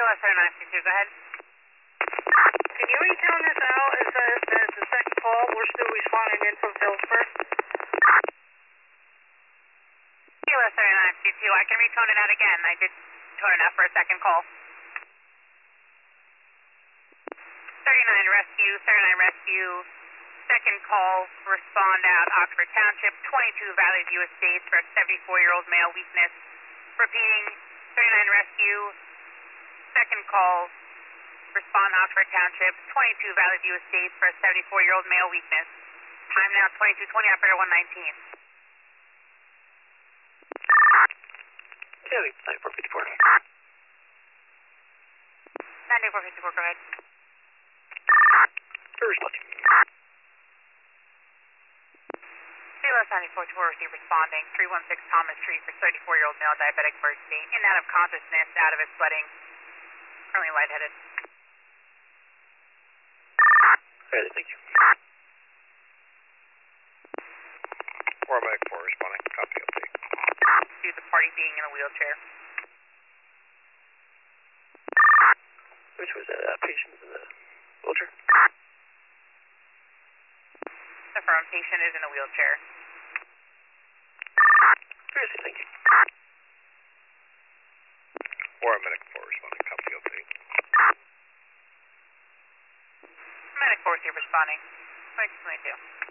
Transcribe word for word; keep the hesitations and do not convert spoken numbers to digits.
S R nine two two, go ahead. Can you retune this out as a, as the second call? We're still responding in from Phillipsburg. Kilo S R nine two two, I can retone it out again. I did tone it out for a second call. thirty-nine Rescue, thirty-nine Rescue, second call, respond out, Oxford Township, twenty-two Valley View Estates for a seventy-four-year-old male weakness. Repeating, thirty-nine Rescue, second call, respond Oxford Township, twenty-two Valley View Estates for a seventy-four-year-old male weakness. Time now twenty-two twenty, operator one nineteen. Yeah, ninety-four fifty-four. ninety-four fifty-four, go ahead. We're responding. Kilo ninety-four two four, receive responding, three one six Thomas Street for thirty-four-year-old male diabetic emergency, in and out of consciousness, out of his sweating, currently lightheaded. Alright, thank you. Paramedic four responding, copy update. Due to the party being in a wheelchair. Which was a uh, patient in the wheelchair? Confirm, patient is in a wheelchair. Seriously, thank you. Paramedic four responding, copy update. Medic four, receive responding, twenty-two twenty-two.